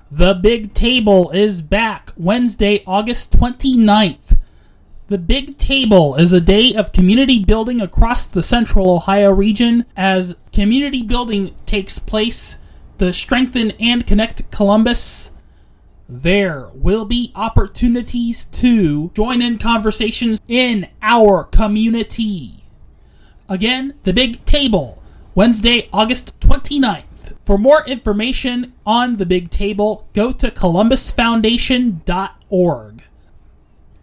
The Big Table is back Wednesday, August 29th. The Big Table is a day of community building across the Central Ohio region. As community building takes place to strengthen and connect Columbus, there will be opportunities to join in conversations in our community. Again, The Big Table, Wednesday, August 29th. For more information on The Big Table, go to columbusfoundation.org.